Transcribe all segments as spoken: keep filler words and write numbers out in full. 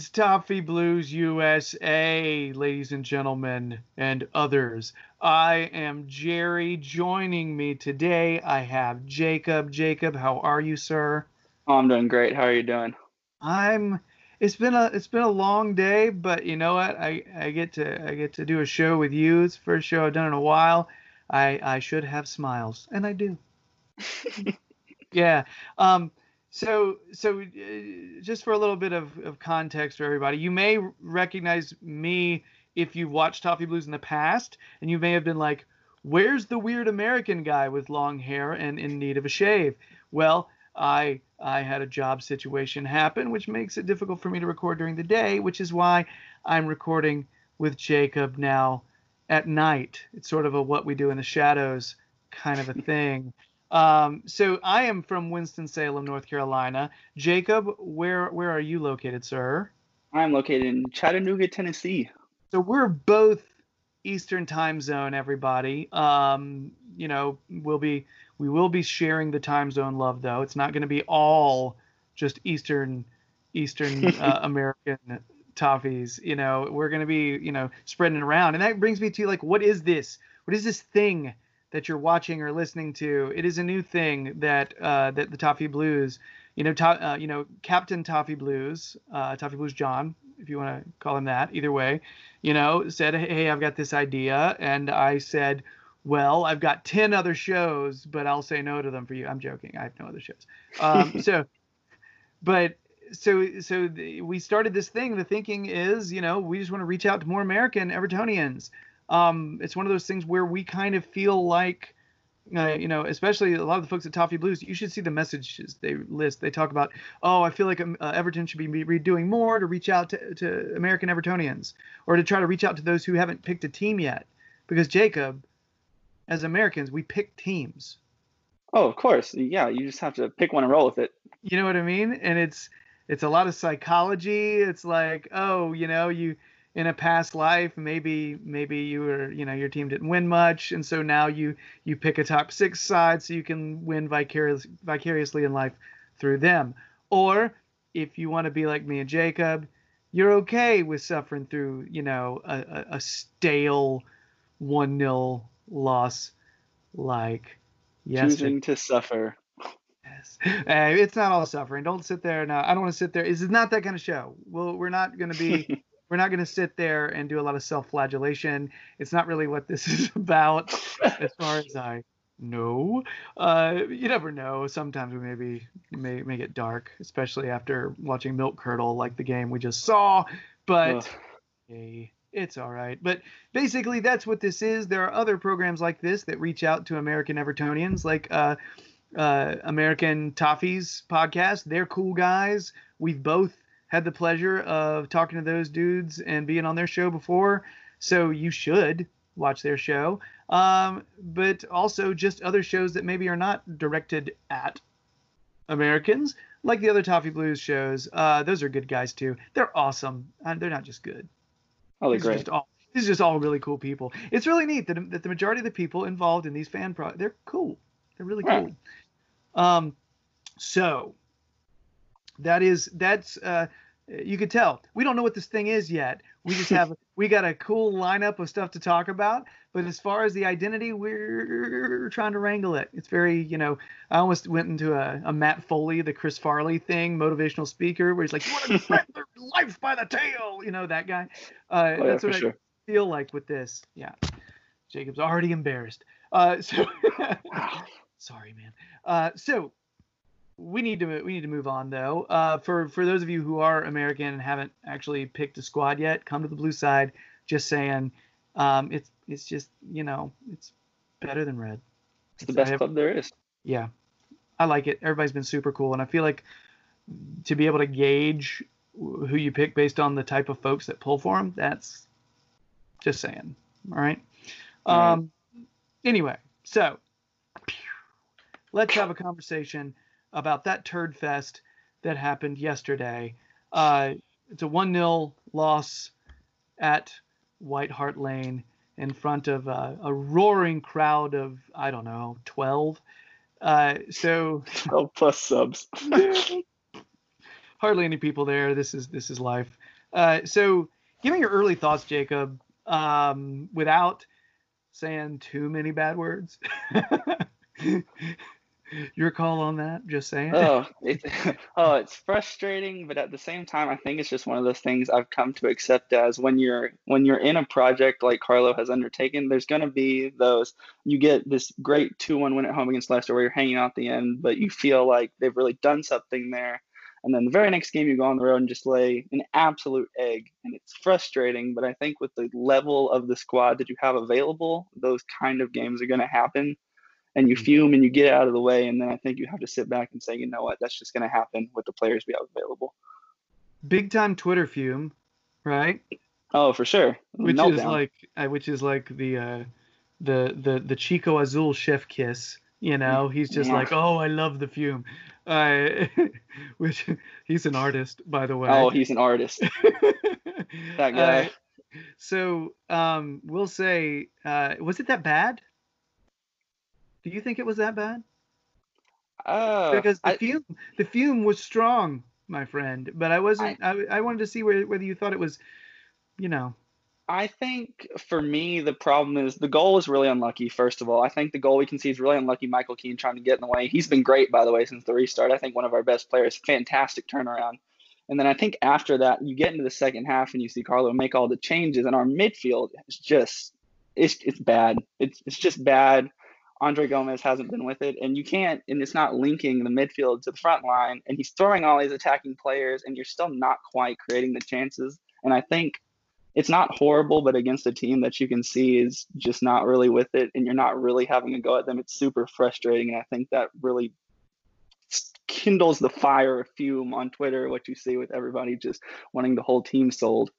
is Toffee Blues U S A, ladies and gentlemen, and others. I am Jerry. Joining me today, I have Jacob. Jacob, how are you, sir? Oh, I'm doing great. How are you doing? I'm. It's been a it's been a long day, but you know what? I I get to I get to do a show with you. It's the first show I've done in a while. I I should have smiles, and I do. Yeah. Um, so, so uh, just for a little bit of, of context for everybody, you may recognize me if you've watched Toffee Blues in the past, and you may have been like, "Where's the weird American guy with long hair and in need of a shave?" Well, I I had a job situation happen, which makes it difficult for me to record during the day, which is why I'm recording with Jacob now at night. It's sort of a what we do in the shadows kind of a thing. Um, so I am from Winston-Salem, North Carolina. Jacob, where where are you located, sir? I'm located in Chattanooga, Tennessee. So we're both Eastern time zone, everybody. Um, you know, we'll be we will be sharing the time zone love though. It's not going to be all just Eastern Eastern uh, American toffees. You know, we're going to be, you know, spreading it around. And that brings me to like, what is this? What is this thing that you're watching or listening to? It is a new thing that uh, that the Toffee Blues, you know, to, uh, you know, Captain Toffee Blues, uh, Toffee Blues John, if you want to call him that. Either way, you know, said, hey, I've got this idea, and I said, well, I've got ten other shows, but I'll say no to them for you. I'm joking. I have no other shows. Um, so, but so so the, we started this thing. The thinking is, you know, we just want to reach out to more American Evertonians. Um, it's one of those things where we kind of feel like, uh, you know, especially a lot of the folks at Toffee Blues, you should see the messages they list. They talk about, oh, I feel like um, uh, Everton should be re- doing more to reach out to, to American Evertonians, or to try to reach out to those who haven't picked a team yet. Because Jacob, as Americans, we pick teams. Oh, of course. Yeah, you just have to pick one and roll with it. You know what I mean? And it's it's a lot of psychology. It's like, oh, you know, you in a past life, maybe maybe you were, you know, your team didn't win much, and so now you you pick a top six side so you can win vicarious, vicariously in life through them. Or if you want to be like me and Jacob, you're okay with suffering through, you know, a, a, a stale one nil loss like yesterday. Choosing to suffer. Yes. Hey, it's not all suffering. Don't sit there. No, I don't want to sit there. This is not that kind of show. Well, we're not going to be, we're not going to sit there and do a lot of self-flagellation. It's not really what this is about, as far as I know. Uh, you never know. Sometimes we maybe may, may get dark, especially after watching Milk Curdle, like the game we just saw. But Ugh. hey, it's all right. But basically, that's what this is. There are other programs like this that reach out to American Evertonians, like uh, uh, American Toffees podcast. They're cool guys. We've both had the pleasure of talking to those dudes and being on their show before. So you should watch their show. Um, but also just other shows that maybe are not directed at Americans, like the other Toffee Blues shows. Uh, those are good guys too. They're awesome. And they're not just good. Oh, they're These are great. just all these are just all really cool people. It's really neat that, that the majority of the people involved in these fan pro they're cool. They're really Right. cool. Um, so that is that's uh, you could tell we don't know what this thing is yet. We just have we got a cool lineup of stuff to talk about. But as far as the identity, we're trying to wrangle it. It's very, you know, I almost went into a, a Matt Foley, the Chris Farley thing, motivational speaker, where he's like, you want to grab their life by the tail, you know, that guy. Uh, Oh, yeah, that's for what I sure. feel like with this. Yeah. Jacob's already embarrassed. Uh, so Wow. sorry, man. Uh, so we need to we need to move on though. Uh, for for those of you who are American and haven't actually picked a squad yet, come to the blue side. Just saying, um, it's it's just, you know, it's better than red. It's the It's, I best have, club there is. yeah, I like it. Everybody's been super cool, and I feel like to be able to gauge who you pick based on the type of folks that pull for them, that's just saying. All right. All right. Um. Anyway, so let's have a conversation about that turd fest that happened yesterday. Uh, it's a one nil loss at White Hart Lane in front of uh, a roaring crowd of, I don't know, twelve. Uh, so twelve plus subs. hardly any people there. This is this is life. Uh, so give me your early thoughts, Jacob, um, without saying too many bad words. Your call on that, just saying. Oh, it, oh, it's frustrating, but at the same time, I think it's just one of those things I've come to accept as when you're when you're in a project like Carlo has undertaken, there's going to be those you get this great two one win at home against Leicester where you're hanging out at the end, but you feel like they've really done something there. And then the very next game you go on the road and just lay an absolute egg, and it's frustrating. But I think with the level of the squad that you have available, those kind of games are going to happen and you fume and you get out of the way. And then I think you have to sit back and say, you know what, that's just going to happen with the players we have available. Big time Twitter fume, right? Oh, for sure. Which Meltdown. is like, uh, which is like the, uh, the, the, the Chico Azul chef kiss, you know, he's just like, oh, I love the fume. Uh, which he's an artist, by the way. Oh, he's an artist. That guy. Uh, so, um, we'll say, uh, was it that bad? Do you think it was that bad? Uh, Because the I, fume, the fume was strong, my friend. But I wasn't. I, I, wanted to see where, whether you thought it was, you know. I think for me the problem is the goal is really unlucky. First of all, I think the goal we can see is really unlucky. Michael Keane trying to get in the way. He's been great, by the way, since the restart. I think one of our best players. Fantastic turnaround. And then I think after that, you get into the second half and you see Carlo make all the changes, and our midfield is just it's it's bad. It's it's just bad. Andre Gomez hasn't been with it, and you can't, and it's not linking the midfield to the front line, and he's throwing all these attacking players, and you're still not quite creating the chances. And I think it's not horrible, but against a team that you can see is just not really with it, and you're not really having a go at them, it's super frustrating, and I think that really kindles the fire of fume on Twitter, what you see with everybody just wanting the whole team sold.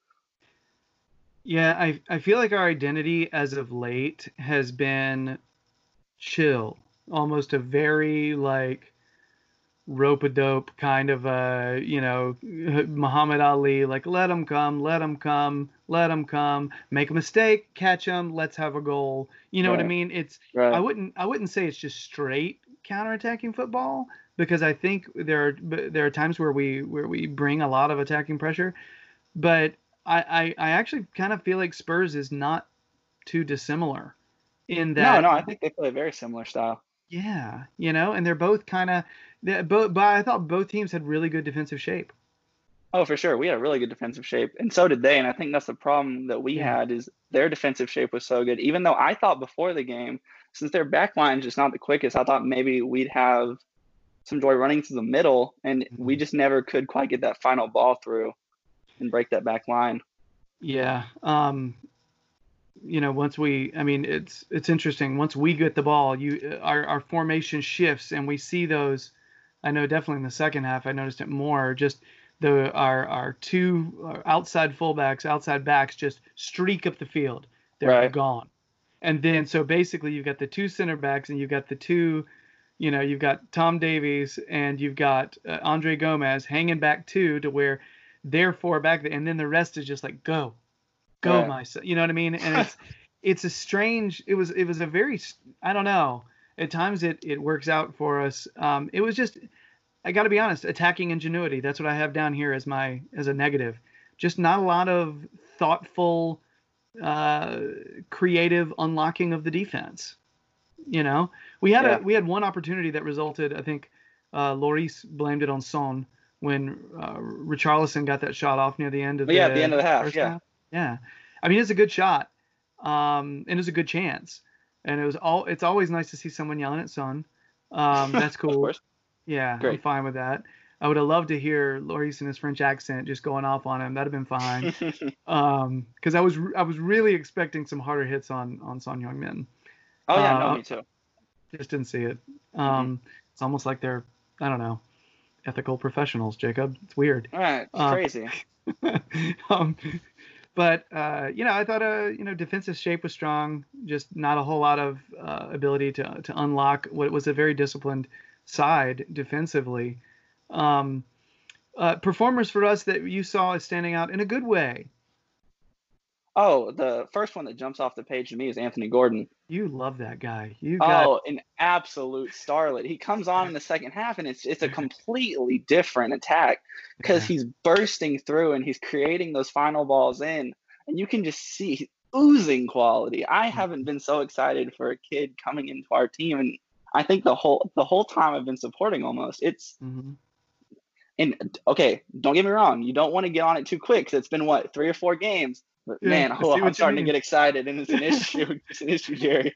Yeah, I I feel like our identity as of late has been chill, almost a very like rope-a-dope kind of a, you know, Muhammad Ali, like let them come, let them come, let them come, make a mistake, catch them, let's have a goal. You know Right. what I mean? It's Right. I wouldn't I wouldn't say it's just straight counterattacking football, because I think there are there are times where we where we bring a lot of attacking pressure, but I I, I actually kind of feel like Spurs is not too dissimilar in that. No, no, I think they play a very similar style. Yeah, you know, and they're both kind of, both. But I thought both teams had really good defensive shape. Oh, for sure. We had a really good defensive shape, and so did they. And I think that's the problem that we Yeah. had is their defensive shape was so good. Even though I thought before the game, since their back line is just not the quickest, I thought maybe we'd have some joy running to the middle, and we just never could quite get that final ball through and break that back line. Yeah. Um, you know, once we, I mean, it's it's interesting. Once we get the ball, you our our formation shifts, and we see those. I know definitely in the second half, I noticed it more. Just the our our two our outside fullbacks, outside backs, just streak up the field. They're Right. gone. And then so basically you've got the two center backs, and you've got the two, you know, you've got Tom Davies and you've got uh, Andre Gomez hanging back too, to where they're four back, and then the rest is just like go. Go, Right. my son. You know what I mean? And it's it's a strange. It was it was a very, I don't know. At times it it works out for us. Um, it was just, I got to be honest, attacking ingenuity. That's what I have down here as my as a negative. Just not a lot of thoughtful, uh, creative unlocking of the defense. You know, we had Yeah. a we had one opportunity that resulted. I think uh, Lloris blamed it on Son when uh, Richarlison got that shot off near the end of But the, yeah, at the end of the half, first yeah. half. Yeah, I mean, it's a good shot, um, and it's a good chance, and it was all. It's always nice to see someone yelling at Son. Um, that's cool. Of course. Yeah, I'm Great. fine with that. I would have loved to hear Lloris in his French accent just going off on him. That'd have been fine. Um, because I was I was really expecting some harder hits on on Son Heung-min. Oh yeah, Uh, no, me too. Just didn't see it. Um, It's almost like they're, I don't know, ethical professionals, Jacob. It's weird. All right, it's Uh, crazy. um, but uh, you know, I thought uh, you know, defensive shape was strong. Just not a whole lot of uh, ability to to unlock what was a very disciplined side defensively. Um, uh, performers for us that you saw as standing out in a good way. Oh, the first one that jumps off the page to me is Anthony Gordon. You love that guy. You got Oh, an absolute starlet. He comes on in the second half, and it's it's a completely different attack because yeah. he's bursting through and he's creating those final balls in, and you can just see he's oozing quality. I haven't been so excited for a kid coming into our team, and I think the whole the whole time I've been supporting almost. It's Mm-hmm. and okay, don't get me wrong, you don't want to get on it too quick because it's been what three or four games. But Yeah, man, I oh, see I'm what you starting to mean. get excited, and it's an issue. It's an issue, Jerry.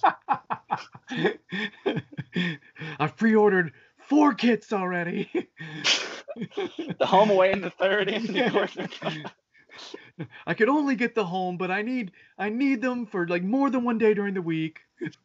I pre-ordered four kits already. The home away in the third, Anthony Gordon. I could only get the home, but I need I need them for like more than one day during the week.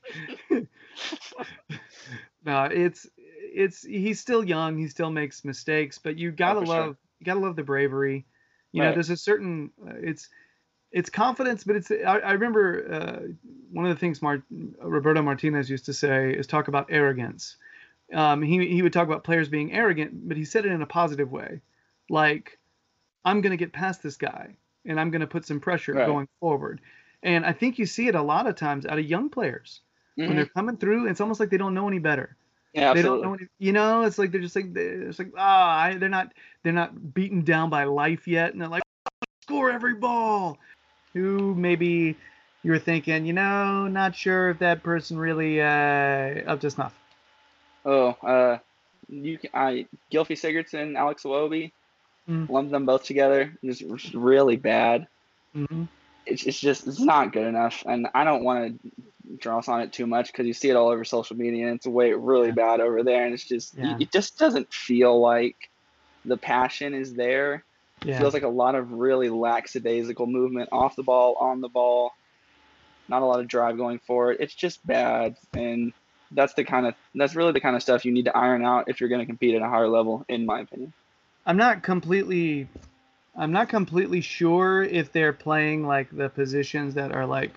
No, it's it's he's still young. He still makes mistakes, but you gotta Oh, for love sure. you gotta love the bravery. You know, Right. there's a certain uh, it's it's confidence, but it's I, I remember uh, one of the things Mart, Roberto Martinez used to say is talk about arrogance. Um, he he would talk about players being arrogant, but he said it in a positive way, like I'm gonna get past this guy and I'm gonna put some pressure Right. going forward. And I think you see it a lot of times out of young players when they're Hmm. coming through. It's almost like they don't know any better. Yeah, They don't know absolutely. any, you know. It's like they're just like they're it's like ah, I, they're not they're not beaten down by life yet, and they're like score every ball. Who maybe you're thinking, you know, not sure if that person really uh, up to snuff. Oh, uh, you can, I Gylfi Sigurdsson, Alex Iwobi, Mm-hmm. lump them both together. Just just really bad. Mm-hmm. It's it's just it's not good enough, and I don't want to draw us on it too much because you see it all over social media, and it's way really Yeah. bad over there, and it's just Yeah. it just doesn't feel like the passion is there. It Yeah. feels like a lot of really lackadaisical movement off the ball, on the ball, not a lot of drive going forward. It's just bad, and that's the kind of that's really the kind of stuff you need to iron out if you're going to compete at a higher level, in my opinion. I'm not completely I'm not completely sure if they're playing like the positions that are like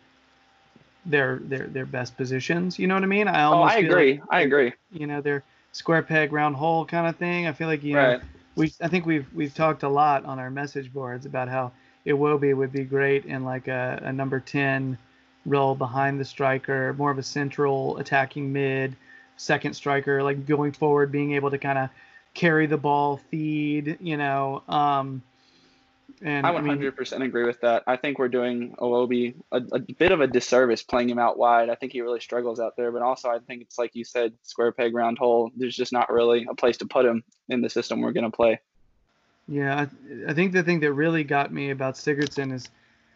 their their their best positions. You know what I mean? I Oh, I almost feel like agree. I they're agree. you know they're square peg round hole kind of thing. I feel like you know Right. we I think we've we've talked a lot on our message boards about how Iwobi would be great in like a, a number ten role behind the striker, more of a central attacking mid, second striker, like going forward, being able to kind of carry the ball, feed, you know. Um, I and I mean, one hundred percent agree with that. I think we're doing Iwobi a, a bit of a disservice playing him out wide. I think he really struggles out there, but also I think it's like you said, square peg round hole. There's just not really a place to put him in the system we're going to play. yeah, I, I think the thing that really got me about Sigurdsson is,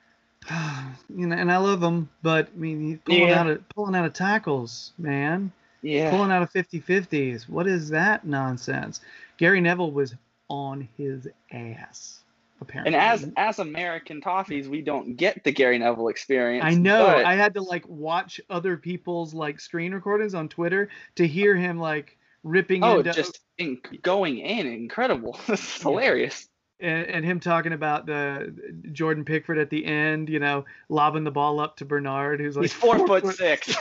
you know, and I love him, but I mean, he's pulling Yeah. out of pulling out of tackles, man, Yeah. pulling out of fifty-fifties. What is that nonsense? Gary Neville was on his ass, And as apparently. as American Toffees, we don't get the Gary Neville I experience, know. but I had to like watch other people's like screen recordings on Twitter to hear him like ripping oh, into just in, going in, incredible. This is yeah. hilarious. And, and him talking about the Jordan Pickford at the end, you know, lobbing the ball up to Bernard, who's like He's four, four foot foot. six.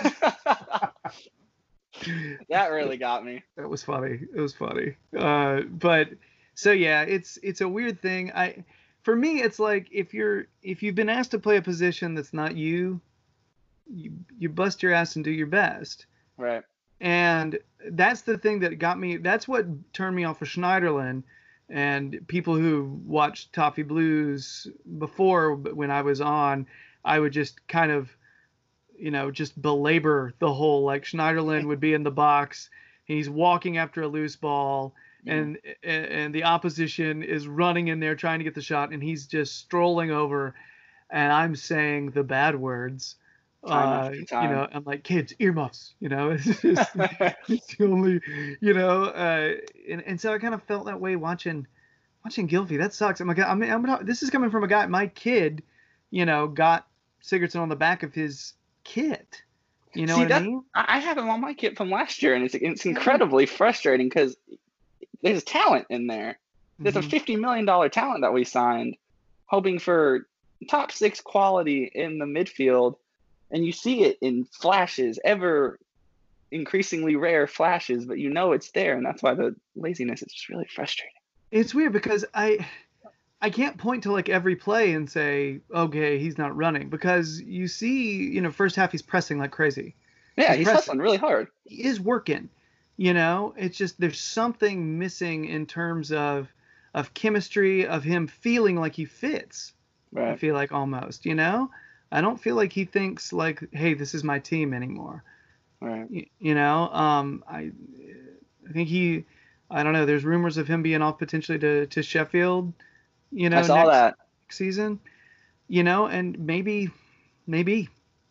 That really got me. That was funny. It was funny. Uh, but so yeah, it's it's a weird thing. I for me, it's like if you're if you've been asked to play a position that's not you, you you bust your ass and do your best. Right. And that's the thing that got me. That's what turned me off of Schneiderlin. And people who watched Toffee Blues before when I was on, I would just kind of, you know, just belabor the whole like Schneiderlin would be in the box. He's walking after a loose ball, Mhm. and and the opposition is running in there trying to get the shot, and he's just strolling over, and I'm saying the bad words. Time Uh, after you time. know, I'm like, kids, earmuffs, you know, it's just, it's the only, you know, uh, and, and so I kind of felt that way watching, watching Gylfi. That sucks. I'm like, I'm, I'm, this is coming from a guy, my kid, you know, got Sigurdsson on the back of his kit. You know See what I that mean? I I have him on my kit from last year, and it's it's Yeah. incredibly frustrating because there's talent in there. There's a Mm-hmm. fifty million dollar talent that we signed, hoping for top six quality in the midfield, and you see it in flashes, ever increasingly rare flashes, but you know it's there, and that's why the laziness is just really frustrating. It's weird because I, I can't point to like every play and say, okay, he's not running, because you see, you know, first half he's pressing like crazy. Yeah, He's he's pressing. hustling really hard. He is working. You know, it's just there's something missing in terms of of chemistry, of him feeling like he fits. Right. I feel like almost, you know, I don't feel like he thinks like, hey, this is my team anymore. Right. You, you know, um, I I think he, I don't know. There's rumors of him being off potentially to to Sheffield. You know, I saw next that. season. You know, and maybe, maybe.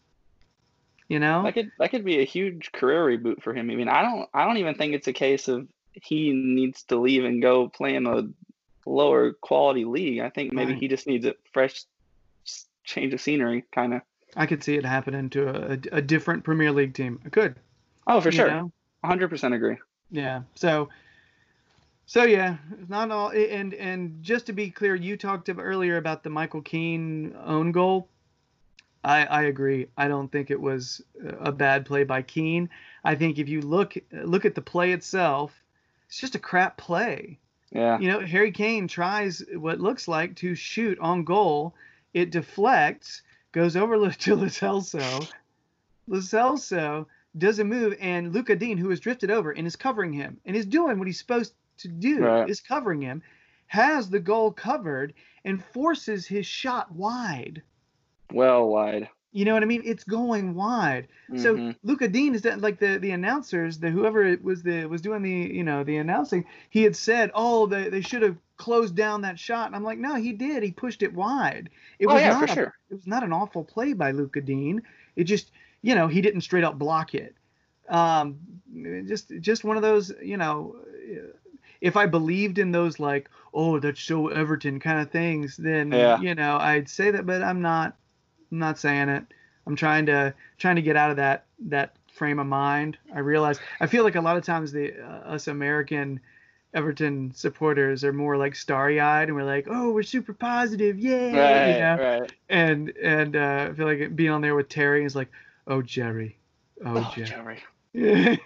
You know, That could that could be a huge career reboot for him. I mean, I don't I don't even think it's a case of he needs to leave and go play in a lower quality league. I think maybe right. he just needs a fresh change of scenery, kind of. I could see it happening to a, a different Premier League team. I could. Oh, for You sure. know? one hundred percent agree. Yeah. So, so yeah, not all. And and just to be clear, you talked about earlier about the Michael Keane own goal. I, I agree. I don't think it was a bad play by Keane. I think if you look look at the play itself, it's just a crap play. Yeah. You know, Harry Kane tries what looks like to shoot on goal. It deflects, goes over to Lo Celso. Lo Celso doesn't move, and Lucas Digne, who has drifted over and is covering him and is doing what he's supposed to do, right. is covering him, has the goal covered and forces his shot wide. Well wide. You know what I mean? It's going wide. Mm-hmm. So Lucas Digne is like the the announcers, the whoever it was the was doing the you know the announcing. He had said, "Oh, they they should have closed down that shot." And I'm like, no, he did. He pushed it wide. It oh was yeah, not for a, sure. It was not an awful play by Lucas Digne. It just you know he didn't straight up block it. Um, just just one of those you know. If I believed in those like, oh, that's so Everton kind of things, then yeah. you know I'd say that, but I'm not. I'm not saying it. I'm trying to trying to get out of that that frame of mind. I realize I feel like a lot of times the uh, us American Everton supporters are more like starry-eyed, and we're like, oh, we're super positive, yay, right, you know. Right. And and uh, I feel like being on there with Terry is like, oh, Jerry, oh, oh Jerry. Jerry.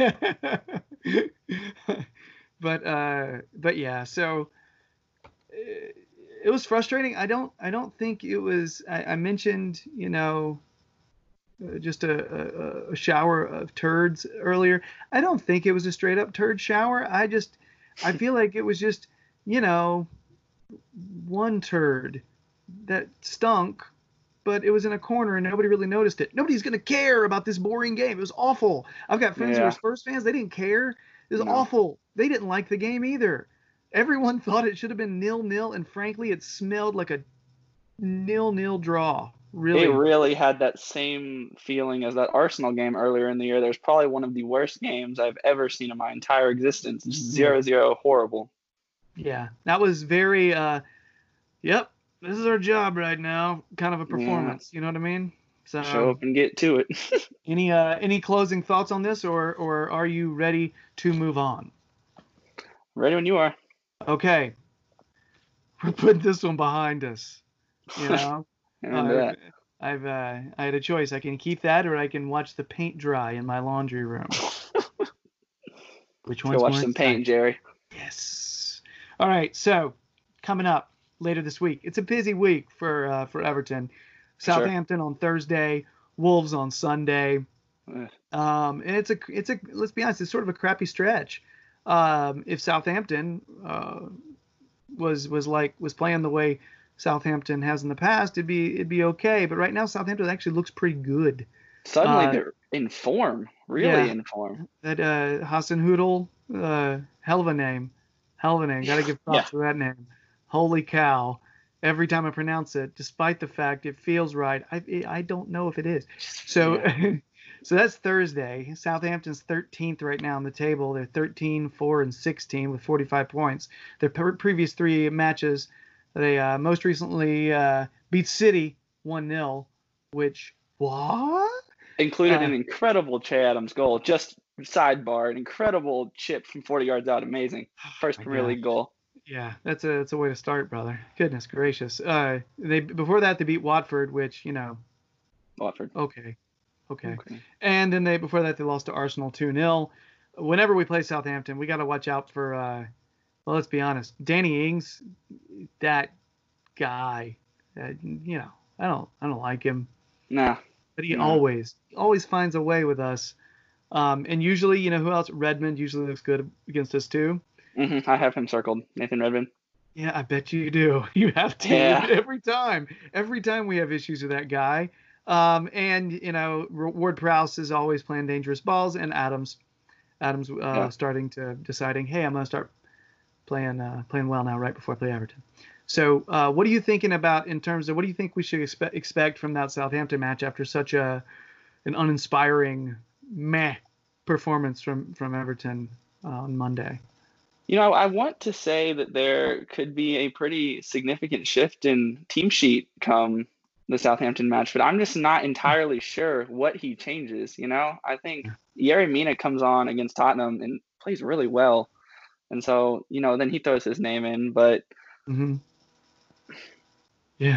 but uh, but yeah, so. Uh, It was frustrating. I don't. I don't think it was. I, I mentioned, you know, uh, just a, a, a shower of turds earlier. I don't think it was a straight up turd shower. I just, I feel like it was just, you know, one turd that stunk, but it was in a corner and nobody really noticed it. Nobody's gonna care about this boring game. It was awful. I've got friends yeah. who are Spurs fans. They didn't care. It was no. awful. They didn't like the game either. Everyone thought it should have been nil-nil, and frankly, it smelled like a nil-nil draw. Really, it really had that same feeling as that Arsenal game earlier in the year. There's probably one of the worst games I've ever seen in my entire existence. Zero zero, horrible. Yeah, that was very. Uh, yep, this is our job right now. Kind of a performance. Yeah. You know what I mean? So show up and get to it. any uh, any closing thoughts on this, or or are you ready to move on? Ready when you are. Okay, we're putting this one behind us. You know, uh, I've uh, I had a choice. I can keep that, or I can watch the paint dry in my laundry room. Which one's Go watch more some exciting? paint, Jerry. Yes. All right. So coming up later this week, it's a busy week for uh, for Everton. Southampton sure. on Thursday, Wolves on Sunday. Um, and it's a it's a let's be honest, it's sort of a crappy stretch. Um, if Southampton uh, was was like was playing the way Southampton has in the past, it'd be it'd be okay. But right now, Southampton actually looks pretty good. Suddenly uh, they're in form, really yeah, in form. That uh, Hasenhüttl, uh, hell of a name, hell of a name. Got to give props yeah. for that name. Holy cow! Every time I pronounce it, despite the fact it feels right, I I don't know if it is. So. Yeah. So that's Thursday. Southampton's thirteenth right now on the table. They're thirteen, four, and sixteen with forty-five points. Their pre- previous three matches, they uh, most recently uh, beat City one nil, which, what? Included uh, an incredible Che Adams goal. Just sidebar, an incredible chip from forty yards out. Amazing. First Premier God. League goal. Yeah, that's a that's a way to start, brother. Goodness gracious. Uh, they Before that, they beat Watford, which, you know. Watford. Okay. Okay. okay. And then they before that they lost to Arsenal two nil. Whenever we play Southampton, we got to watch out for uh well, let's be honest. Danny Ings, that guy. Uh, you know, I don't I don't like him, Nah, but he nah. always always finds a way with us. Um, and usually, you know, who else? Redmond usually looks good against us too. hmm I have him circled, Nathan Redmond. Yeah, I bet you do. You have to Yeah, every time. Every time we have issues with that guy. Um, and you know, Ward Prowse is always playing dangerous balls, and Adams, Adams uh, yeah. starting to deciding, hey, I'm gonna start playing uh, playing well now, right before I play Everton. So, uh, what are you thinking about in terms of what do you think we should expect expect from that Southampton match after such a an uninspiring meh performance from from Everton uh, on Monday? You know, I want to say that there could be a pretty significant shift in team sheet come the Southampton match, but I'm just not entirely sure what he changes. You know, I think Yerry Mina comes on against Tottenham and plays really well. And so, you know, then he throws his name in, but Mm-hmm. Yeah.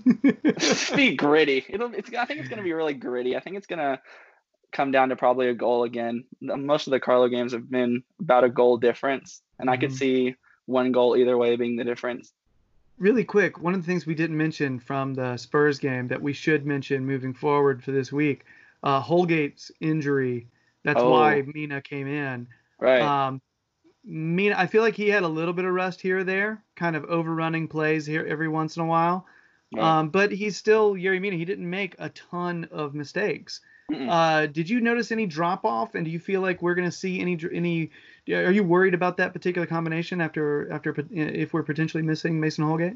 be gritty. It'll, it's, I think it's going to be really gritty. I think it's going to come down to probably a goal again. Most of the Carlo games have been about a goal difference, and I could Mm-hmm. see one goal either way being the difference. Really quick, one of the things we didn't mention from the Spurs game that we should mention moving forward for this week, uh, Holgate's injury. That's why Oh, Mina came in. right, Um, Mina, I feel like he had a little bit of rust here or there, kind of overrunning plays here every once in a while. right. Um, but he's still Yerry Mina. He didn't make a ton of mistakes. Mm-mm. Uh, did you notice any drop off? And do you feel like we're going to see any any? Are you worried about that particular combination after after if we're potentially missing Mason Holgate?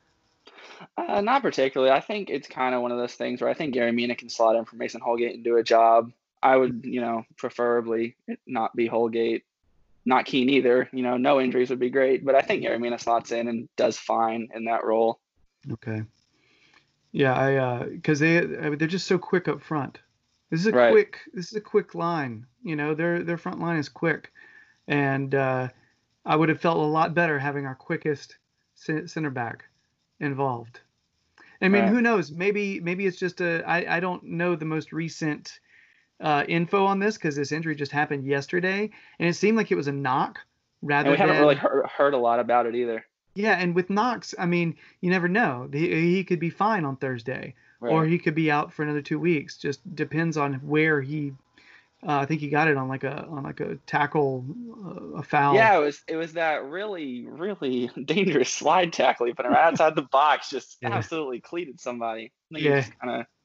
Uh, not particularly. I think it's kind of one of those things where I think Gary Mina can slot in for Mason Holgate and do a job. I would, you know, preferably it not be Holgate. Not Keane either. You know, no injuries would be great, but I think Gary Mina slots in and does fine in that role. Okay. Yeah, I uh, because they I mean, they're just so quick up front. This is a Right. quick this is a quick line. You know, their their front line is quick, and uh, I would have felt a lot better having our quickest center back involved. I mean, Right. who knows? Maybe maybe it's just a I I don't know the most recent uh, info on this because this injury just happened yesterday, and it seemed like it was a knock And we rather haven't really than heard, heard a lot about it either. yeah. And with Knox, I mean, you never know. He, he could be fine on Thursday, or Right. he could be out for another two weeks. Just depends on where he. Uh, I think he got it on like a on like a tackle, uh, a foul. Yeah, it was it was that really, really dangerous slide tackle he put him right outside the box, just Yeah. absolutely cleated somebody. I think he Yeah. just kind of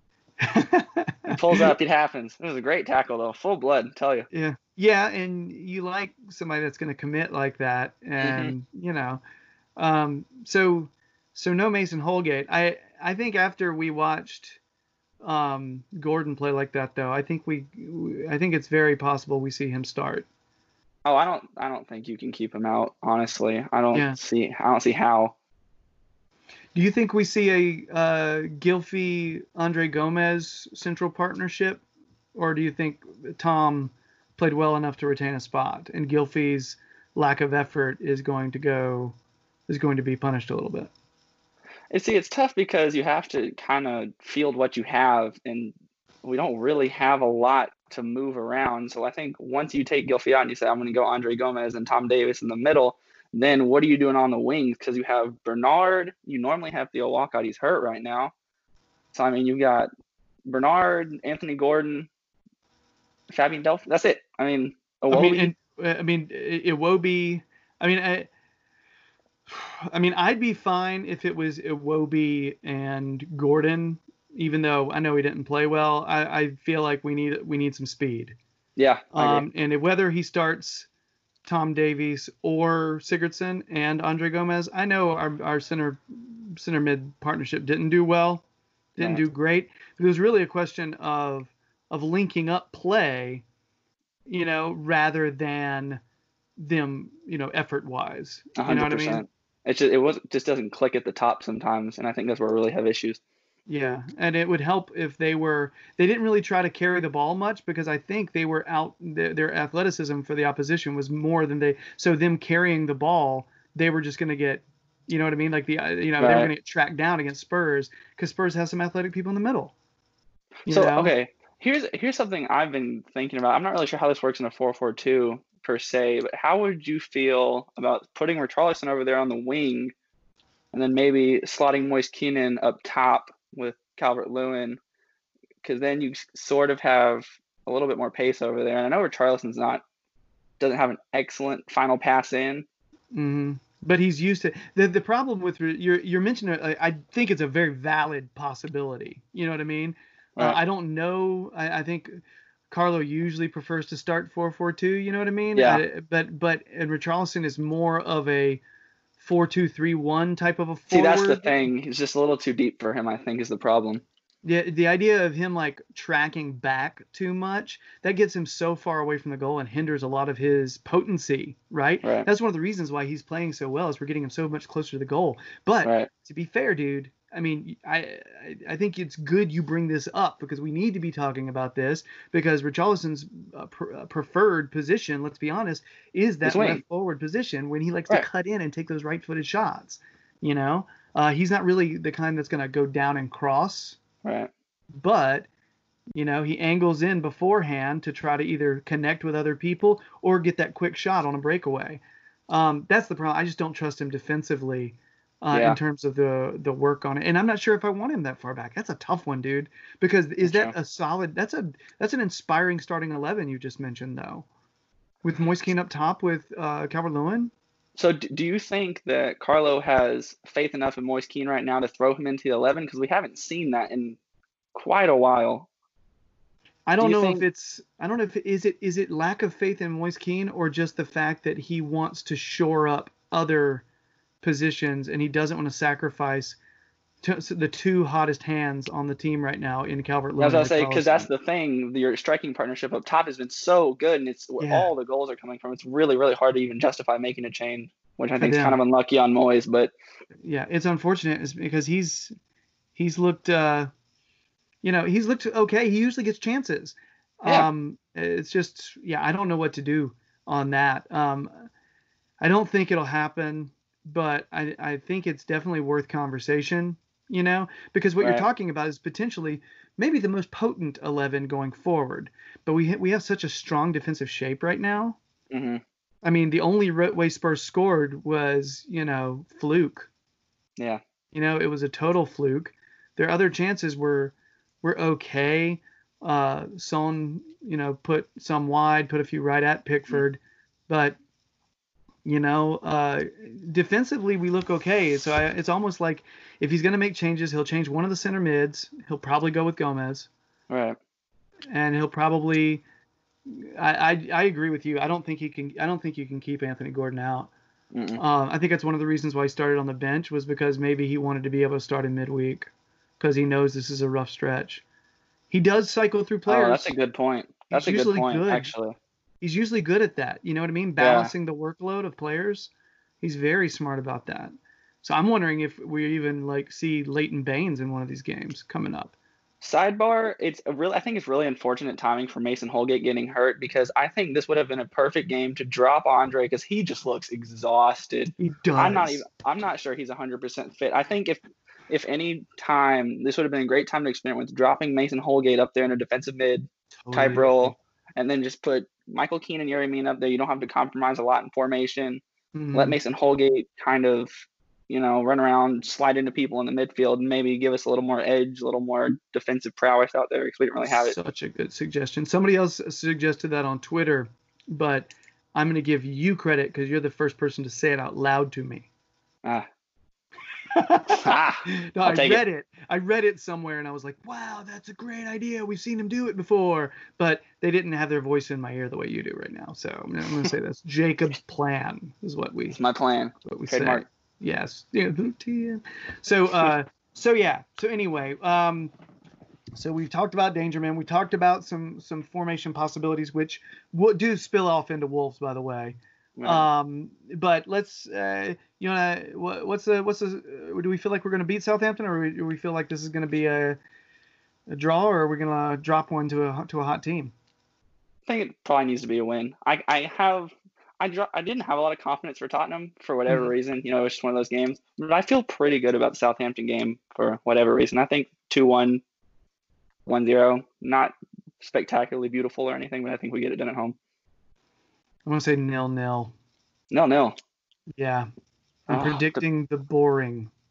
he pulls up, it happens. It was a great tackle though, full blood, I tell you. Yeah. Yeah, and you like somebody that's going to commit like that, hmm and you know, um, so so no Mason Holgate. I I think after we watched um, Gordon play like that, though, I think we I think it's very possible we see him start. Oh, I don't I don't think you can keep him out, honestly. I don't Yeah. see I don't see how. Do you think we see a uh, Gylfi Andre Gomez central partnership, or do you think Tom played well enough to retain a spot, and Gylfi's lack of effort is going to go is going to be punished a little bit? And see, it's tough because you have to kind of field what you have, and we don't really have a lot to move around. So I think once you take Gylfi out and you say, I'm going to go Andre Gomez and Tom Davis in the middle, then what are you doing on the wings? Because you have Bernard, you normally have Theo Walcott, he's hurt right now. So, I mean, you've got Bernard, Anthony Gordon, Fabian Delph. That's it. I mean, I mean, Iwobi. and uh, I mean, Iwobi. I mean, I, I mean, I'd be fine if it was Iwobi and Gordon, even though I know he didn't play well. I, I feel like we need we need some speed. Yeah, I agree. Um, and whether he starts Tom Davies or Sigurdsson and Andre Gomez, I know our, our center center mid partnership didn't do well, didn't Right. do great. It was really a question of of linking up play, you know, rather than them, you know, effort wise. A You know hundred what I mean? percent. It just it was just doesn't click at the top sometimes, and I think that's where we really have issues. Yeah, and it would help if they were they didn't really try to carry the ball much because I think they were out their, their athleticism for the opposition was more than they so them carrying the ball they were just going to get you know what I mean like the you know they were Right. going to get tracked down against Spurs because Spurs has some athletic people in the middle. You So know? okay, here's here's something I've been thinking about. I'm not really sure how this works in a four four two per se, but how would you feel about putting Richarlison over there on the wing and then maybe slotting Moise Keenan up top with Calvert-Lewin, because then you sort of have a little bit more pace over there. And I know Richarlison's not doesn't have an excellent final pass in. Mm-hmm. But he's used to the the problem with you're you're mentioning. I, I think it's a very valid possibility. You know what I mean? Right. Uh, I don't know. I, I think Carlo usually prefers to start four four two. You know what I mean? Yeah. I, but but and Richarlison is more of a four two three one type of a forward. See, that's the thing. He's just a little too deep for him, I think, is the problem. The, the idea of him like tracking back too much, that gets him so far away from the goal and hinders a lot of his potency, right? Right. That's one of the reasons why he's playing so well, is we're getting him so much closer to the goal. But right. to be fair, dude, I mean, I I think it's good you bring this up, because we need to be talking about this, because Richarlison's uh, pr- uh, preferred position, let's be honest, is that left forward position when he likes right. to cut in and take those right-footed shots. You know, uh, he's not really the kind that's going to go down and cross. Right. But, you know, he angles in beforehand to try to either connect with other people or get that quick shot on a breakaway. Um, that's the problem. I just don't trust him defensively uh, yeah. in terms of the the work on it. And I'm not sure if I want him that far back. That's a tough one, dude. Because is that's that a solid? That's a that's an inspiring starting eleven you just mentioned, though, with Moise Kean up top with uh, Calvert-Lewin. So do you think that Carlo has faith enough in Moise Kean right now to throw him into the eleven? Because we haven't seen that in quite a while. I don't do know think... if it's I don't know if it, is it is it lack of faith in Moise Kean, or just the fact that he wants to shore up other positions and he doesn't want to sacrifice to, the two hottest hands on the team right now in Calvert-Lewin. As I was say, because that's the thing, your striking partnership up top has been so good, and it's where yeah. all the goals are coming from. It's really, really hard to even justify making a change, which I think is kind of unlucky on Moise. But yeah, it's unfortunate, is because he's he's looked, uh, you know, he's looked okay. He usually gets chances. Yeah. Um, it's just, yeah, I don't know what to do on that. Um, I don't think it'll happen, but I I think it's definitely worth conversation. You know, because what right. you're talking about is potentially maybe the most potent eleven going forward. But we ha- we have such a strong defensive shape right now. Mm-hmm. I mean, the only way Spurs scored was, you know, fluke. Yeah. You know, it was a total fluke. Their other chances were were okay. Uh, Son, you know, put some wide, put a few right at Pickford, mm-hmm. but you know, uh, defensively we look okay. So I, it's almost like if he's going to make changes, he'll change one of the center mids. He'll probably go with Gomez. Right. And he'll probably. I, I I agree with you. I don't think he can. I don't think you can keep Anthony Gordon out. Um, I think that's one of the reasons why he started on the bench, was because maybe he wanted to be able to start in midweek, because he knows this is a rough stretch. He does cycle through players. Oh, that's a good point. That's He's a good point, good. actually. He's usually good at that. You know what I mean? Balancing yeah. the workload of players. He's very smart about that. So I'm wondering if we even like see Leighton Baines in one of these games coming up. Sidebar, it's a really I think it's really unfortunate timing for Mason Holgate getting hurt, because I think this would have been a perfect game to drop Andre, because he just looks exhausted. He does. I'm not even I'm not sure he's one hundred percent fit. I think if if any time, this would have been a great time to experiment with dropping Mason Holgate up there in a defensive mid totally. type role, and then just put Michael Keane and Yerry Mina up there. You don't have to compromise a lot in formation. Mm-hmm. Let Mason Holgate kind of, you know, run around, slide into people in the midfield, and maybe give us a little more edge, a little more defensive prowess out there, because we didn't really have it. Such a good suggestion. Somebody else suggested that on Twitter, but I'm going to give you credit because you're the first person to say it out loud to me. Ah. ah, no, I read it. it. I read it somewhere, and I was like, "Wow, that's a great idea. We've seen him do it before." But they didn't have their voice in my ear the way you do right now. So I'm going to say this: Jacob's plan is what we. It's my plan. What we Trademark. say. Yes. So, uh, so yeah. So anyway, um, so we've talked about Dangerman. We talked about some some formation possibilities, which w- do spill off into Wolves, by the way. Right. Um, but let's, uh, you know, what, what's the, what's the, uh, do we feel like we're going to beat Southampton, or do we feel like this is going to be a, a draw, or are we going to drop one to a, to a hot team? I think it probably needs to be a win. I, I have, I, dro- I didn't have a lot of confidence for Tottenham for whatever mm-hmm. reason. You know, it was just one of those games, but I feel pretty good about the Southampton game for whatever reason. I think two one, one zero, not spectacularly beautiful or anything, but I think we get it done at home. I want to say nil nil. Nil nil. Yeah. I'm oh, predicting the... the boring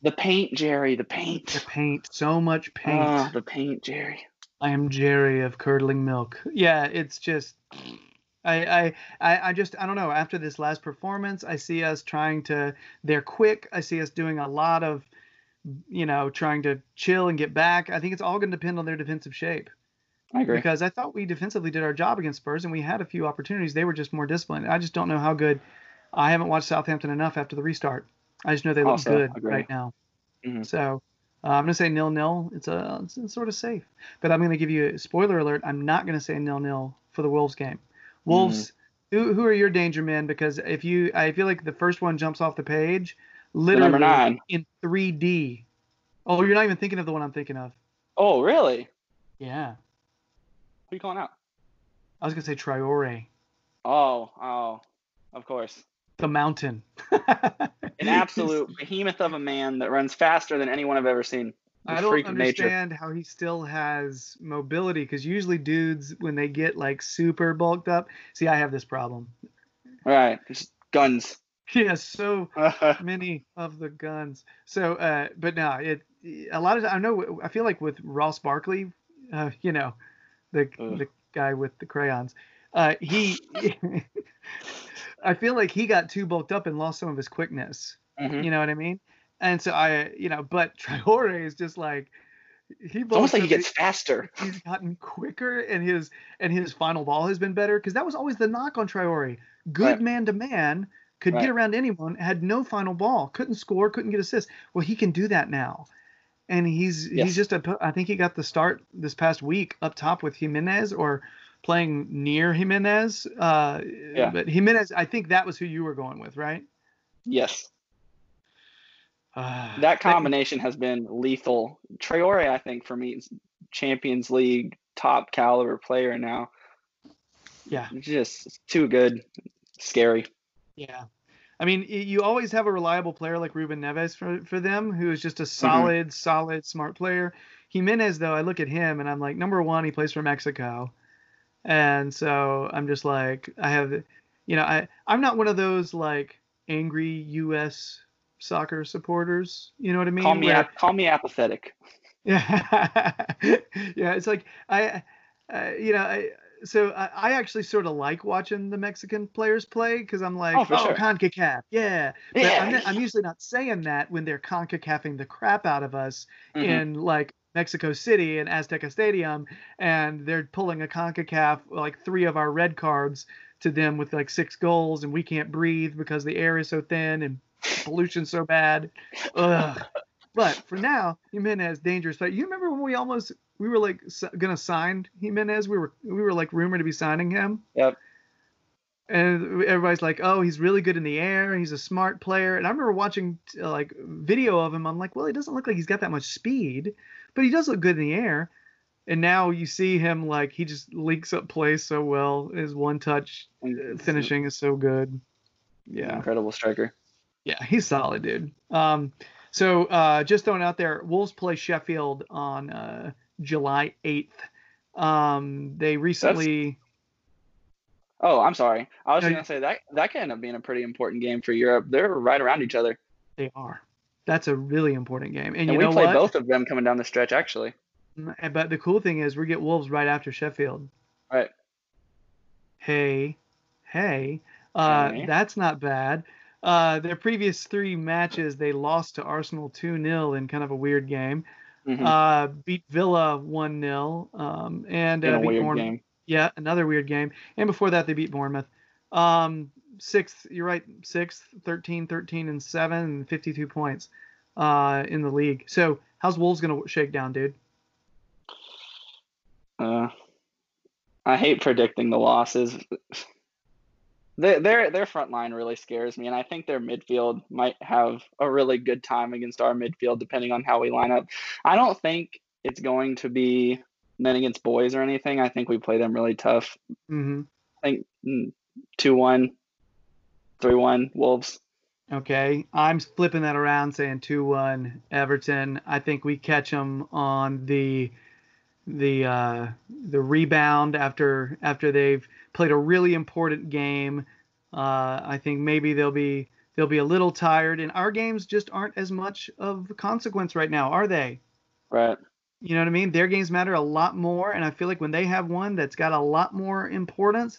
The paint, Jerry. The paint. The paint. So much paint. Oh, the paint, Jerry. I am Jerry of curdling milk. Yeah, it's just. I, I I I just I don't know. After this last performance, I see us trying to. They're quick. I see us doing a lot of, you know, trying to chill and get back. I think it's all going to depend on their defensive shape. I agree. Because I thought we defensively did our job against Spurs, and we had a few opportunities. They were just more disciplined. I just don't know how good. I haven't watched Southampton enough after the restart. I just know they look Also, good agree. right now. Mm-hmm. So uh, I'm going to say nil-nil. It's a it's, it's sort of safe. But I'm going to give you a spoiler alert. I'm not going to say nil-nil for the Wolves game. Wolves, mm. who who are your danger men? Because if you, I feel like the first one jumps off the page, literally the number nine. in three D. Oh, you're not even thinking of the one I'm thinking of. Oh, really? Yeah. Who are you calling out? I was going to say Traore. Oh, oh, of course. The mountain. An absolute behemoth of a man that runs faster than anyone I've ever seen. I don't understand how he still has mobility, because usually dudes, when they get like super bulked up, see, I have this problem. Right. Just guns. Yeah, so many of the guns. So, uh, but no, it, a lot of, I know, I feel like with Ross Barkley, uh, you know, the Ugh. the guy with the crayons, uh, he, I feel like he got too bulked up and lost some of his quickness. Mm-hmm. You know what I mean? And so I, you know, but Traore is just like, he it's almost like he gets faster. He's gotten quicker, and his and his final ball has been better, because that was always the knock on Traore. Good right. man to man, could right. get around anyone, had no final ball, couldn't score, couldn't get assists. Well, he can do that now. And he's yes. he's just a, I think he got the start this past week up top with Jimenez, or playing near Jimenez. Uh, yeah. But Jimenez, I think that was who you were going with, right? Yes. Uh, that combination has been lethal. Traore, I think, for me, is Champions League top caliber player now. Yeah. Just too good. Scary. Yeah. I mean, you always have a reliable player like Ruben Neves for, for them, who is just a solid, mm-hmm. solid, smart player. Jimenez, though, I look at him and I'm like, number one, he plays for Mexico. And so I'm just like, I have, you know, I, I'm not one of those like angry U S soccer supporters, you know what I mean? Call me, Where, ap- call me apathetic. Yeah. Yeah. It's like, I, uh, you know, I, so I, I actually sort of like watching the Mexican players play, because I'm like, oh, oh sure. CONCACAF, yeah. But yeah. I'm, I'm usually not saying that when they're CONCACAFing the crap out of us mm-hmm. in like Mexico City and Azteca Stadium, and they're pulling a CONCACAF, like three of our red cards to them with like six goals, and we can't breathe because the air is so thin and pollution so bad. Ugh. But for now, Jimenez dangerous. But you remember when we almost we were like gonna sign Jimenez? We were we were like rumored to be signing him. Yep. And everybody's like, oh, he's really good in the air. He's a smart player. And I remember watching uh, like video of him. I'm like, well, he doesn't look like he's got that much speed, but he does look good in the air. And now you see him like he just links up plays so well. His one touch finishing is so good. Yeah. Incredible striker. Yeah, he's solid, dude. Um, so uh, just throwing out there, Wolves play Sheffield on uh, July eighth. Um, they recently. That's... Oh, I'm sorry. I was no, going to say that that could end up being a pretty important game for Europe. They're right around each other. They are. That's a really important game. And, and you we know play what? both of them coming down the stretch, actually. But the cool thing is we get Wolves right after Sheffield. Right. Hey, hey, uh, hey. That's not bad. Uh, their previous three matches, they lost to Arsenal two nil in kind of a weird game. Mm-hmm. Uh, beat Villa one nil. Um, and uh, beat Bournemouth. Game. Yeah, another weird game. And before that, they beat Bournemouth. Um, sixth, you're right, sixth, thirteen, thirteen, and seven, and fifty-two points uh, in the league. So how's Wolves going to shake down, dude? Uh, I hate predicting the losses. Their, their their front line really scares me, and I think their midfield might have a really good time against our midfield, depending on how we line up. I don't think it's going to be men against boys or anything. I think we play them really tough. Mm-hmm. I think two one, three one Wolves. Okay, I'm flipping that around, saying two one Everton. I think we catch them on the the uh, the rebound after after they've played a really important game. Uh, I think maybe they'll be They'll be a little tired, and our games just aren't as much of a consequence right now, are they? Right. You know what I mean? Their games matter a lot more, and I feel like when they have one that's got a lot more importance,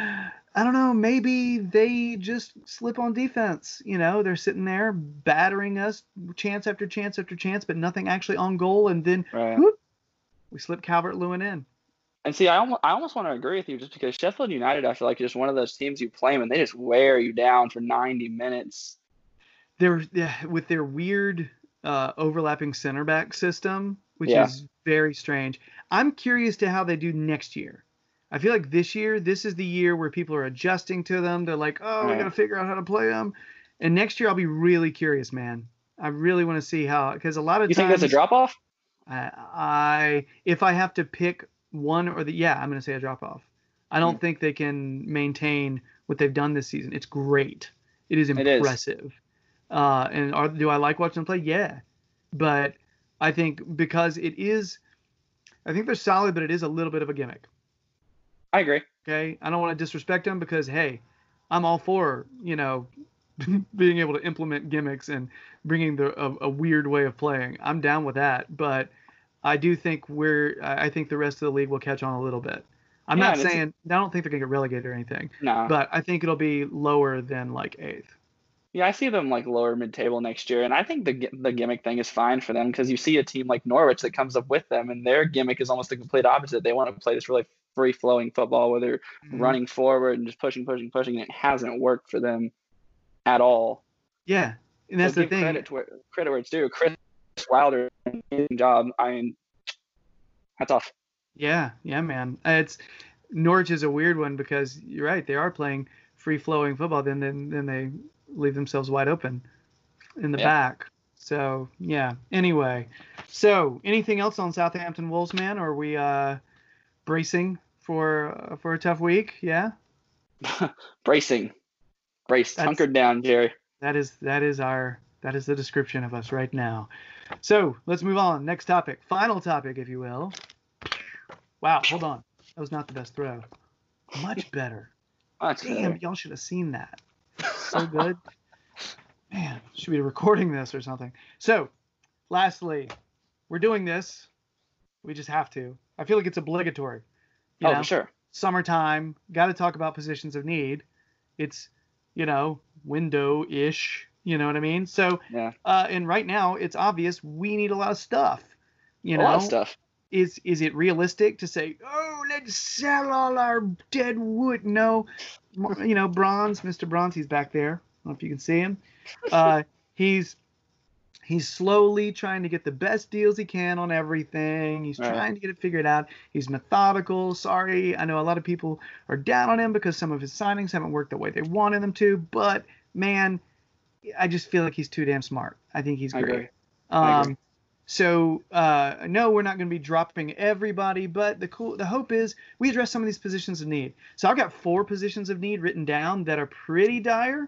I don't know, maybe they just slip on defense. You know, they're sitting there battering us chance after chance after chance, but nothing actually on goal, and then Right. whoop, we slip Calvert-Lewin in. And see, I almost, I almost want to agree with you just because Sheffield United, I feel like, is just one of those teams you play them and they just wear you down for ninety minutes. They're with their weird uh, overlapping center back system, which Yeah. is very strange. I'm curious to how they do next year. I feel like this year, this is the year where people are adjusting to them. They're like, oh, we Right. got to figure out how to play them. And next year, I'll be really curious, man. I really want to see how, because a lot of You times, think that's a drop off? I, I if I have to pick one or the, yeah, I'm going to say a drop off. I don't Hmm. think they can maintain what they've done this season. It's great. It is It is. impressive. Uh, and are, do I like watching them play? Yeah. But I think because it is, I think they're solid, but it is a little bit of a gimmick. I agree. Okay. I don't want to disrespect them because, hey, I'm all for, you know, being able to implement gimmicks and bringing the a, a weird way of playing. I'm down with that. But I do think we're, I think the rest of the league will catch on a little bit. I'm Yeah, not and it's- saying, I don't think they're going to get relegated or anything, Nah. but I think it'll be lower than like eighth. Yeah, I see them like lower mid table next year, and I think the gi- the gimmick thing is fine for them because you see a team like Norwich that comes up with them, and their gimmick is almost the complete opposite. They want to play this really free flowing football where they're Mhm. running forward and just pushing, pushing, pushing, and it hasn't worked for them at all. Yeah. And that's so the give thing. Credit to where, credit where it's due. Chris Wilder, amazing job. I mean, hats off. Yeah, yeah, man. Uh, It's Norwich is a weird one because you're right. They are playing free flowing football. Then, then, then they leave themselves wide open in the Yeah. back. So yeah. Anyway, so anything else on Southampton Wolves, man? Or are we uh, bracing for uh, for a tough week? Yeah. Bracing, braced, That's- hunkered down, Jerry. That is that is our that is the description of us right now. So let's move on. Next topic, final topic, if you will. Wow, hold on. That was not the best throw. Much better. That's Damn, y'all should have seen that. So good. Man, should be recording this or something. So, lastly, we're doing this. We just have to. I feel like it's obligatory. You Oh, know? for sure. Summertime, got to talk about positions of need. It's, you know, window-ish. You know what I mean? So, Yeah. uh, and right now, it's obvious we need a lot of stuff. You a know, lot of stuff. is is it realistic to say, oh, let's sell all our dead wood? No, you know, Bronze, Mister Bronze, he's back there. I don't know if you can see him. Uh, he's he's slowly trying to get the best deals he can on everything. He's Right. trying to get it figured out. He's methodical. Sorry, I know a lot of people are down on him because some of his signings haven't worked the way they wanted them to. But man, I just feel like he's too damn smart. I think he's I great. agree. I agree. Um, so uh, no, we're not going to be dropping everybody, but the cool, the hope is we address some of these positions of need. So I've got four positions of need written down that are pretty dire.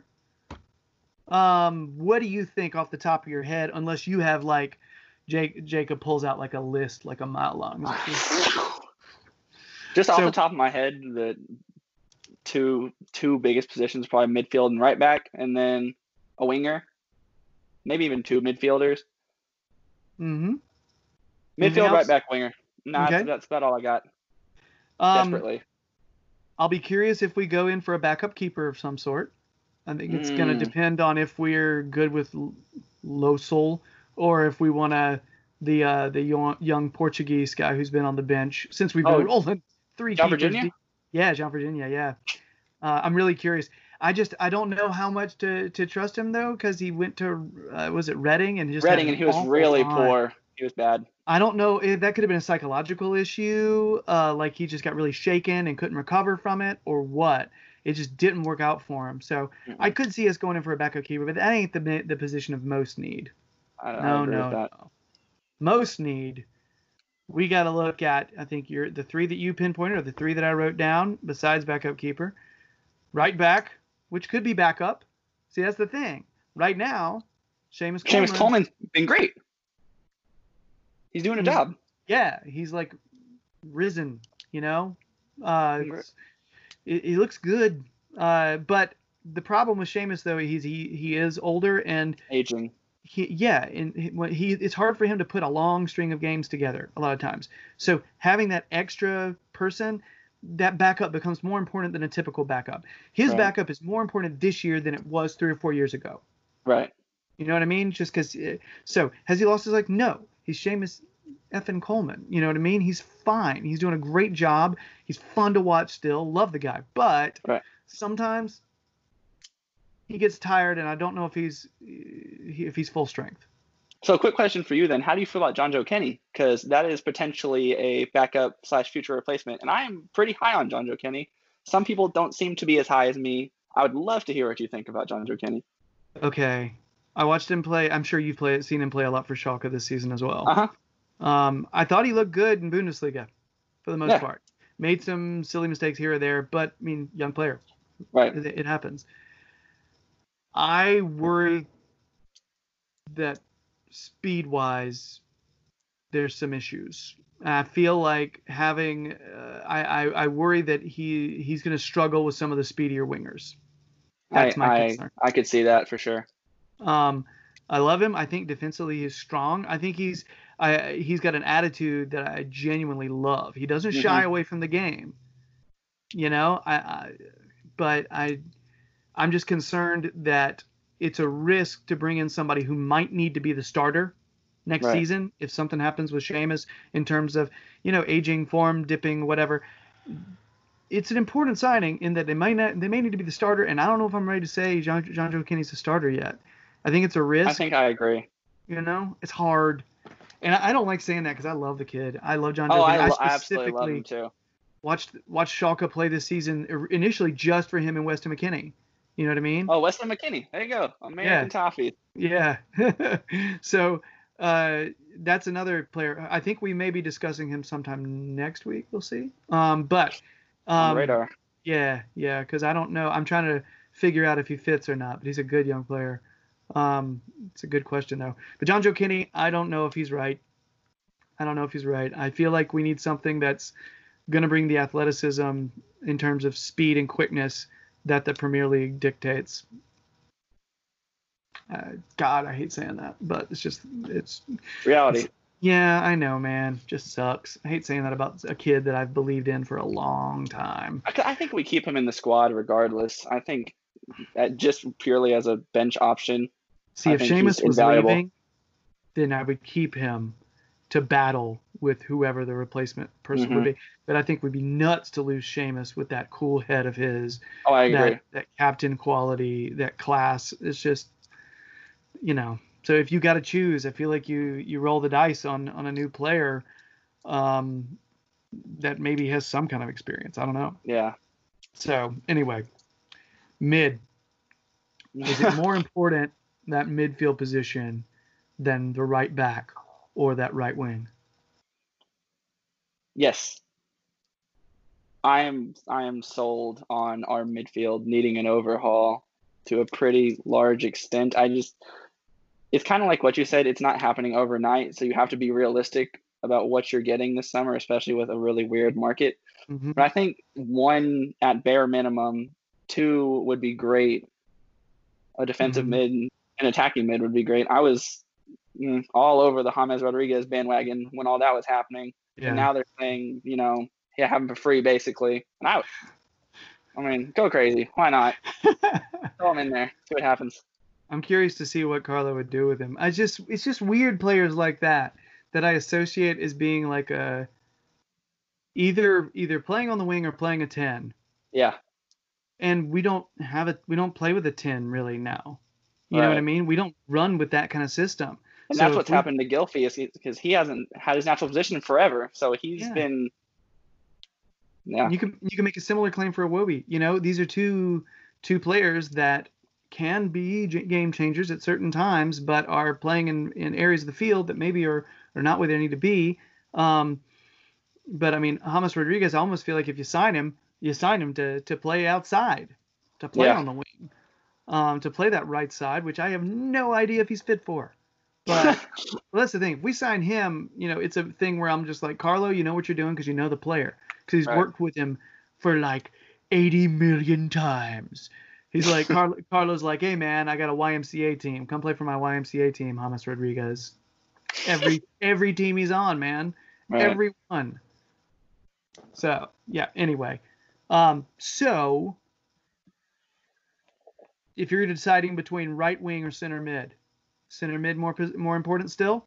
Um, what do you think off the top of your head? Unless you have like, Jake, Jacob pulls out like a list, like a mile long. He's like, Just off So- the top of my head, the two two biggest positions probably midfield and right back, and then a winger, maybe even two midfielders. mm-hmm. Anything Midfield, else? right back, winger. Nah, Okay. that's, that's about all I got. Um, Desperately. I'll be curious if we go in for a backup keeper of some sort. I think it's going Mm. to depend on if we're good with L- Losol or if we want to the uh, the young, young Portuguese guy who's been on the bench since we've been Oh, rolling three John keepers Virginia? deep. Yeah, John Virginia. Yeah, uh, I'm really curious. I just I don't know how much to, to trust him though because he went to uh, was it Reading and just had Reading, an and he was awful really time. poor. He was bad. I don't know if that could have been a psychological issue, uh, like he just got really shaken and couldn't recover from it, or what. It just didn't work out for him. So Mm-mm. I could see us going in for a backup keeper, but that ain't the the position of most need. I, I No, agree no, with that. no. Most need. We got to look at. I think you're the three that you pinpointed, or the three that I wrote down. Besides backup keeper, right back, which could be backup. See, that's the thing. Right now, Seamus Coleman. Seamus Coleman's been great. He's doing a He's- job. Yeah, he's like risen, you know. Uh, Congrats. it's- it, he looks good, uh, but the problem with Sheamus though, he's he he is older and aging. Right. backup is more important this year than it was three or four years ago. Right. You know what I mean? Just because. So has he lost his like? No, he's Sheamus effing Coleman. You know what I mean? He's fine. He's doing a great job. He's fun to watch still. Love the guy, but Right. sometimes he gets tired, and I don't know if he's if he's full strength. So, quick question for you then: how do you feel about John Joe Kenny? Because that is potentially a backup slash future replacement, and I am pretty high on John Joe Kenny. Some people don't seem to be as high as me. I would love to hear what you think about John Joe Kenny. Okay, I watched him play. I'm sure you've played, seen him play a lot for Schalke this season as well. Uh huh. Um, I thought he looked good in Bundesliga, for the most Yeah. part. Made some silly mistakes here or there, but I mean, young player. Right. It, it happens. I worry that speed-wise, there's some issues. I feel like having, uh, I, I I worry that he he's going to struggle with some of the speedier wingers. That's I, my I, concern. I could see that for sure. Um, I love him. I think defensively he's strong. I think he's I he's got an attitude that I genuinely love. He doesn't shy Mhm. away from the game. You know, I, I but I I'm just concerned that it's a risk to bring in somebody who might need to be the starter next Right. season if something happens with Sheamus in terms of, you know, aging, form, dipping, whatever. It's an important signing in that they might not they may need to be the starter, and I don't know if I'm ready to say John, John Joe Kenny's the starter yet. I think it's a risk. I think I agree. You know, it's hard, and I, I don't like saying that because I love the kid. I love John Joe. Oh, I, Kenny. lo- I absolutely love him too. watched watched Schalke play this season initially just for him and Weston McKennie. You know what I mean? Oh, Weston McKennie. There you go. American Yeah. Toffee. Yeah. So uh, that's another player. I think we may be discussing him sometime next week. We'll see. Um, but On um, the radar. yeah, yeah, because I don't know. I'm trying to figure out if he fits or not. But he's a good young player. Um, it's a good question though. But John Joe Kenny, I don't know if he's right. I don't know if he's right. I feel like we need something that's going to bring the athleticism in terms of speed and quickness that the Premier League dictates. Uh, God, I hate saying that, but it's just it's Reality. it's- yeah, I know, man. Just sucks. I hate saying that about a kid that I've believed in for a long time. I, I think we keep him in the squad regardless. I think that just purely as a bench option. See, I if think Sheamus he's was invaluable. leaving, then I would keep him to battle with whoever the replacement person Mhm. would be. But I think we'd be nuts to lose Sheamus with that cool head of his, Oh, I agree. that that captain quality, that class. It's just, you know. So if you got to choose, I feel like you you roll the dice on on a new player, um, that maybe has some kind of experience. I don't know. Yeah. So anyway, mid. Is it more important, that midfield position, than the right back or that right wing? Yes. I am I am sold on our midfield needing an overhaul to a pretty large extent. I just it's kind of like what you said, it's not happening overnight, so you have to be realistic about what you're getting this summer, especially with a really weird market. Mm-hmm. But I think one at bare minimum, two would be great. A defensive Mhm. mid and attacking mid would be great. I was mm, all over the James Rodriguez bandwagon when all that was happening. Yeah. And now they're saying, you know, yeah, have him for free basically. And I, I mean, go crazy. Why not? Throw him in there. See what happens. I'm curious to see what Carlo would do with him. I just it's just weird players like that that I associate as being like a either either playing on the wing or playing a ten. Yeah. And we don't have it. We don't play with a ten really now. You know what I Right. mean? We don't run with that kind of system. And So that's if what's we- happened to Gylfi is because he hasn't had his natural position forever. So he's Yeah. been, yeah, You can you can make a similar claim for Iwobi. You know, these are two two players that can be j- game changers at certain times, but are playing in, in areas of the field that maybe are, are not where they need to be. Um, but I mean, James Rodriguez, I almost feel like if you sign him, you sign him to to play outside, to play Yeah. on the wing, um, to play that right side, which I have no idea if he's fit for. But well, that's the thing. If we sign him, you know, it's a thing where I'm just like, Carlo, you know what you're doing because you know the player. Because he's Right. worked with him for like eighty million times. He's like, Car- Carlos like, hey man, I got a Y M C A team. Come play for my Y M C A team, James Rodriguez. Every every team he's on, man. Right. Every one. So yeah. Anyway, um, so if you're deciding between right wing or center mid, center mid more more important still.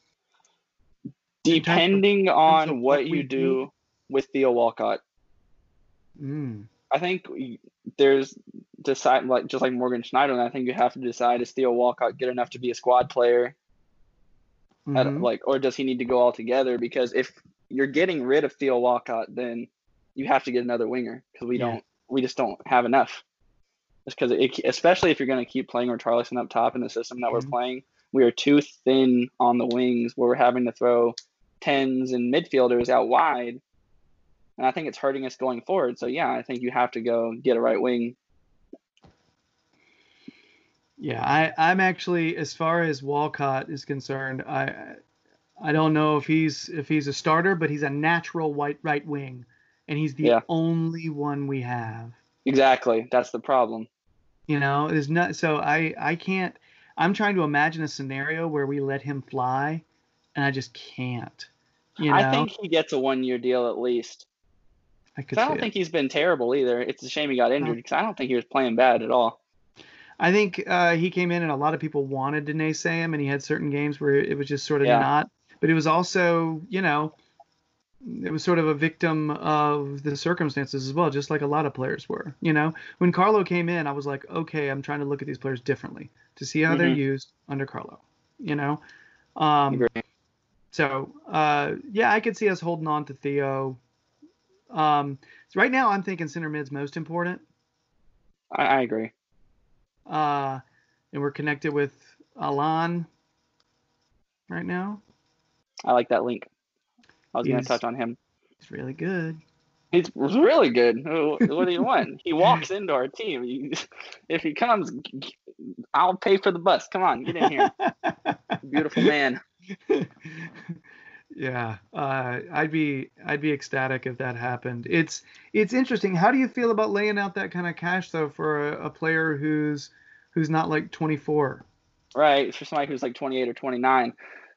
Depending of, on what, what you do need? with Theo Walcott. Mm. I think there's decide like just like Morgan Schneiderlin. I think you have to decide, is Theo Walcott good enough to be a squad player, mm-hmm. at, like, or does he need to go all together? Because if you're getting rid of Theo Walcott, then you have to get another winger, because we yeah. don't we just don't have enough. Because especially if you're going to keep playing Richarlison up top in the system that mm-hmm. we're playing, we are too thin on the wings where we're having to throw tens and midfielders out wide. And I think it's hurting us going forward. So, yeah, I think you have to go get a right wing. Yeah, I, I'm actually, as far as Walcott is concerned, I I don't know if he's if he's a starter, but he's a natural white right wing, and he's the yeah. only one we have. Exactly. That's the problem. You know, there's not. So I I can't. I'm trying to imagine a scenario where we let him fly, and I just can't. You know? I think he gets a one-year deal at least. I, could I don't think it. he's been terrible either. It's a shame he got injured, because I don't think he was playing bad at all. I think uh, he came in and a lot of people wanted to naysay him, and he had certain games where it was just sort of yeah. not. But it was also, you know, it was sort of a victim of the circumstances as well, just like a lot of players were. You know, when Carlo came in, I was like, okay, I'm trying to look at these players differently to see how mm-hmm. they're used under Carlo. You know, um, so uh, yeah, I could see us holding on to Theo. Um, so right now, I'm thinking center mid's most important. I, I agree. Uh, and we're connected with Alan right now. I like that link. I was going to touch on him. He's really good. He's really good. What do you want? He walks into our team. He, if he comes, I'll pay for the bus. Come on, get in here. Beautiful man. Yeah, uh, I'd be I'd be ecstatic if that happened. It's it's interesting. How do you feel about laying out that kind of cash though for a, a player who's who's not like twenty-four? Right, for somebody who's like twenty-eight or twenty-nine.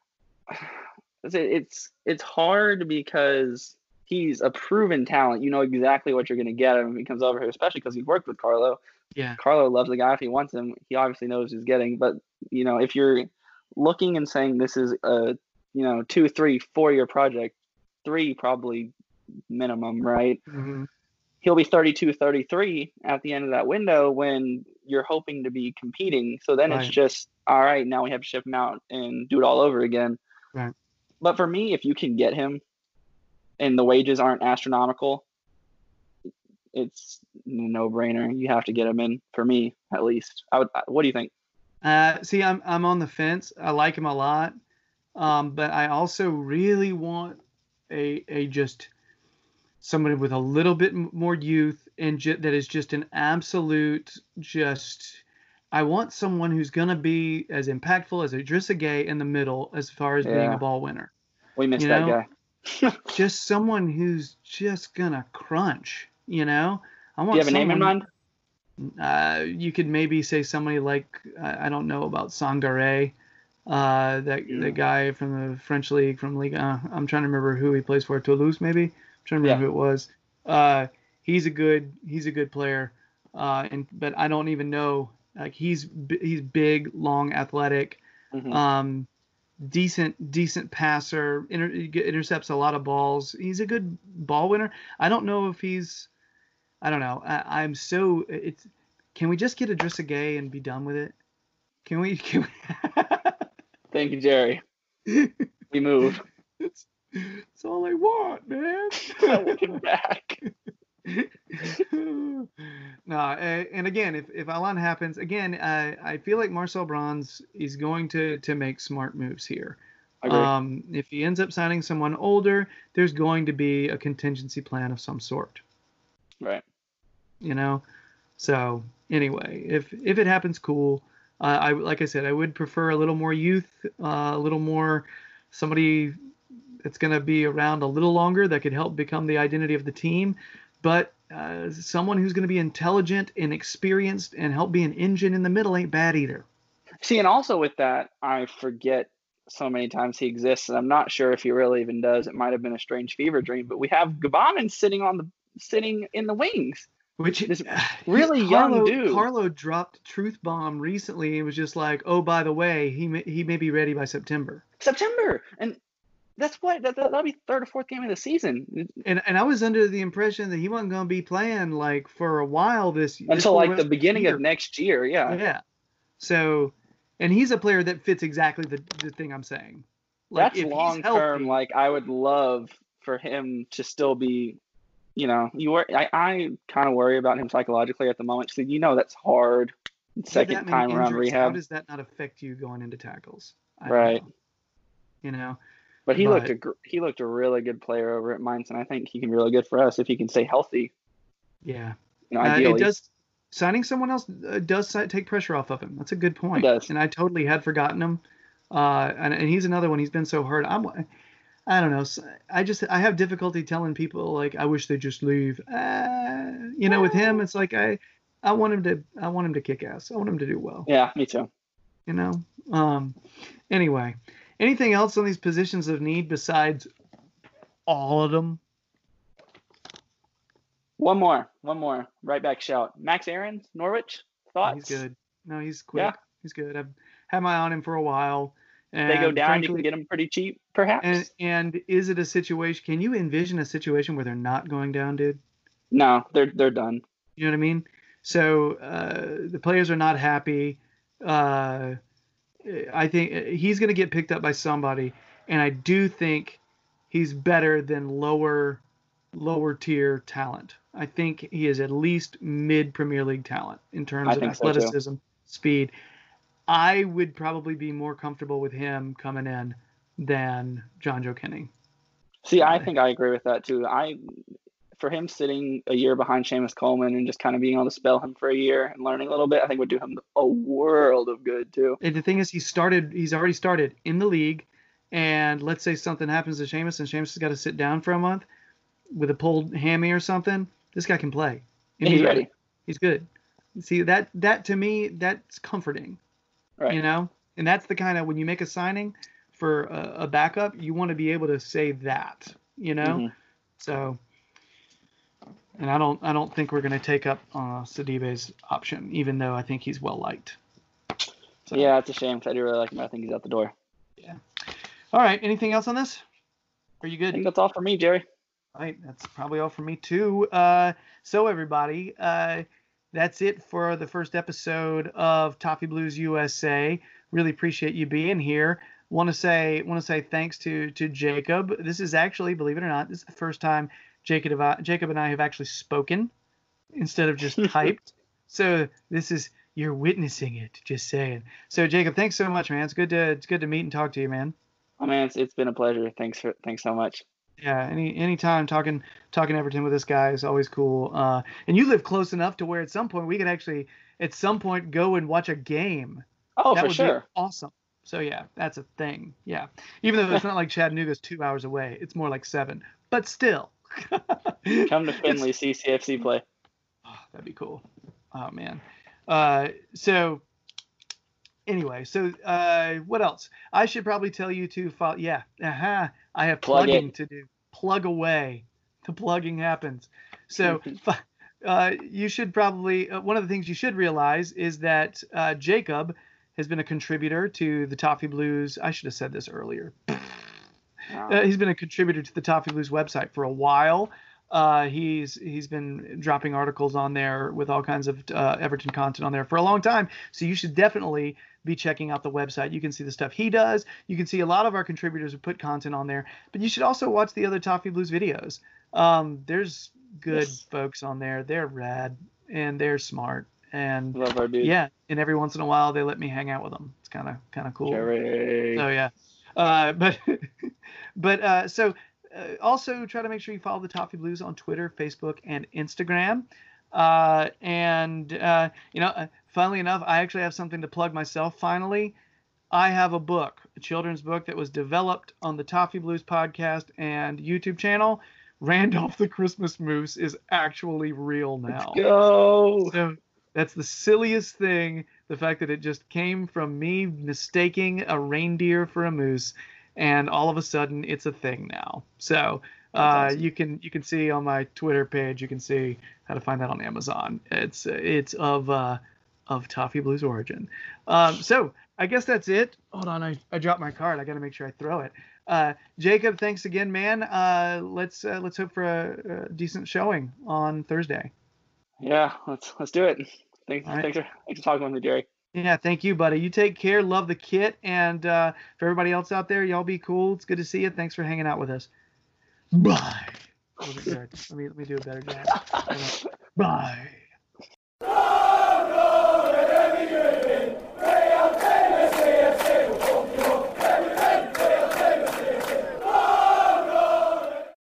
It's it's hard because he's a proven talent. You know exactly what you're going to get when he comes over here, especially because he's worked with Carlo. Yeah, Carlo loves the guy. If he wants him, he obviously knows he's getting. But you know, if you're looking and saying this is a you know, two, three, four-year project, three probably minimum, right? Mm-hmm. He'll be thirty-two, thirty-three at the end of that window when you're hoping to be competing. So then right. it's just, all right, now we have to ship him out and do it all over again. Right. But for me, if you can get him and the wages aren't astronomical, it's a no-brainer. You have to get him in, for me, at least. I would. What do you think? Uh, see, I'm I'm on the fence. I like him a lot. Um, but I also really want a a just somebody with a little bit more youth and ju- that is just an absolute just. I want someone who's gonna be as impactful as Idrissa Gueye in the middle as far as yeah. being a ball winner. We missed you that know? guy. Just someone who's just gonna crunch. You know, I want. Do you have a someone, name in mind? Uh, you could maybe say somebody like I, I don't know about Sangaré. Uh, that yeah. the guy from the French league from Ligue one. I'm trying to remember who he plays for. Toulouse, maybe. I'm trying to remember yeah. who it was. Uh, he's a good he's a good player. Uh, and but I don't even know. Like he's he's big, long, athletic, mm-hmm. um, decent decent passer. Inter, intercepts a lot of balls. He's a good ball winner. I don't know if he's. I don't know. I, I'm so it's. Can we just get Idrissa Gueye and be done with it? Can we? Can we Thank you, Jerry. We move. It's, it's all I want, man. I want him back. No, and again, if, if Alan happens, again, I, I feel like Marcel Brands is going to, to make smart moves here. Um, if he ends up signing someone older, there's going to be a contingency plan of some sort. Right. You know? So, anyway, if if it happens, cool. Uh, I like I said, I would prefer a little more youth, uh, a little more somebody that's going to be around a little longer that could help become the identity of the team. But uh, someone who's going to be intelligent and experienced and help be an engine in the middle ain't bad either. See, and also with that, I forget so many times he exists, and I'm not sure if he really even does. It might have been a strange fever dream, but we have Gbamin sitting on the sitting in the wings. Which this uh, really he, young Carlo, dude. Carlo dropped Truth Bomb recently and was just like, oh, by the way, he may, he may be ready by September. September, and that's what that, that'll be third or fourth game of the season. And and I was under the impression that he wasn't going to be playing like for a while this until this like the beginning year. of next year. Yeah. Yeah. So, and he's a player that fits exactly the the thing I'm saying. Like, that's long term. Like, I would love for him to still be. You know, you were. I, I kind of worry about him psychologically at the moment. So you know that's hard. Second time around injuries, rehab. How does that not affect you going into tackles? I right. Know. You know. But he but, looked a he looked a really good player over at Mainz, and I think he can be really good for us if he can stay healthy. Yeah. You know, ideally. Uh, it does. Signing someone else uh, does take pressure off of him. That's a good point. It does. And I totally had forgotten him. Uh, and, and he's another one. He's been so hurt. I'm. I don't know. I just I have difficulty telling people like I wish they'd just leave. Uh, you know, with him, it's like I I want him to I want him to kick ass. I want him to do well. Yeah, me too. You know. Um. Anyway, anything else on these positions of need besides all of them? One more. One more. Right back shout. Max Aarons, Norwich. Thoughts? He's good. No, he's quick. Yeah. He's good. I've had my eye on him for a while. And they go down, frankly, you can get them pretty cheap, perhaps. And, and is it a situation? Can you envision a situation where they're not going down, dude? No, they're they're done. You know what I mean? So uh, the players are not happy. Uh, I think he's going to get picked up by somebody, and I do think he's better than lower lower tier talent. I think he is at least mid Premier League talent in terms I of athleticism, so speed. I would probably be more comfortable with him coming in than Jonjoe Kenny. See, I think I agree with that too. I, for him sitting a year behind Seamus Coleman and just kind of being able to spell him for a year and learning a little bit, I think would do him a world of good too. And the thing is, he started. He's already started in the league, and let's say something happens to Seamus, and Seamus has got to sit down for a month with a pulled hammy or something. This guy can play. And he's ready. He's good. See, that that to me, that's comforting. Right. You know, and that's the kind of, when you make a signing for a, a backup, you want to be able to say that, you know. Mm-hmm. So, and I don't, I don't think we're going to take up uh, Sidibe's option, even though I think he's well liked. So, yeah, it's a shame because I do really like him. I think he's out the door. Yeah. All right. Anything else on this? Are you good? I think that's all for me, Jerry. All right. That's probably all for me too. Uh, so everybody, uh, that's it for the first episode of Toffee Blues U S A. Really appreciate you being here. Want to say want to say thanks to to Jacob. This is actually, believe it or not, this is the first time Jacob Jacob and I have actually spoken instead of just typed. So this is, you're witnessing it. Just saying. So Jacob, thanks so much, man. It's good to it's good to meet and talk to you, man. Oh man, it's, it's been a pleasure. Thanks for thanks so much. Yeah, any anytime talking talking Everton with this guy is always cool. Uh, and you live close enough to where at some point we could actually at some point go and watch a game. Oh, that for would sure. Be awesome. So yeah, that's a thing. Yeah, even though it's not like Chattanooga's two hours away, it's more like seven. But still, come to Findlay, see C F C play. Oh, that'd be cool. Oh man. Uh, so. Anyway, so uh, what else? I should probably tell you to follow. Yeah, uh-huh. I have Plug plugging it. to do. Plug away. The plugging happens. So uh, you should probably, uh, one of the things you should realize is that uh, Jacob has been a contributor to the Toffee Blues. I should have said this earlier. Wow. Uh, he's been a contributor to the Toffee Blues website for a while. Uh, he's he's been dropping articles on there with all kinds of uh, Everton content on there for a long time. So you should definitely be checking out the website. You can see the stuff he does. You can see a lot of our contributors who put content on there. But you should also watch the other Toffee Blues videos. Um, there's good yes. folks on there. They're rad and they're smart. And love our dude. Yeah, and every once in a while they let me hang out with them. It's kind of kind of cool. Jerry. So yeah, uh, but but uh, so. Uh, also, try to make sure you follow the Toffee Blues on Twitter, Facebook, and Instagram. Uh, and, uh, you know, uh, funnily enough, I actually have something to plug myself finally. I have a book, a children's book that was developed on the Toffee Blues podcast and YouTube channel, Randolph the Christmas Moose is actually real now. Let's go. So that's the silliest thing. The fact that it just came from me mistaking a reindeer for a moose, and all of a sudden it's a thing now. So uh, awesome. you can you can see on my Twitter page, you can see how to find that on Amazon. It's it's of uh, of Toffee Blues origin. Um, so I guess that's it. Hold on, I, I dropped my card. I got to make sure I throw it. Uh, Jacob, thanks again, man. Uh, let's uh, let's hope for a, a decent showing on Thursday. Yeah, let's let's do it. Thanks, right. thanks, for, thanks for talking with me, Jerry. Yeah, thank you, buddy. You take care. Love the kit, and uh, for everybody else out there, y'all be cool. It's good to see you. Thanks for hanging out with us. Bye. That was good. Let me let me do a better job. Bye.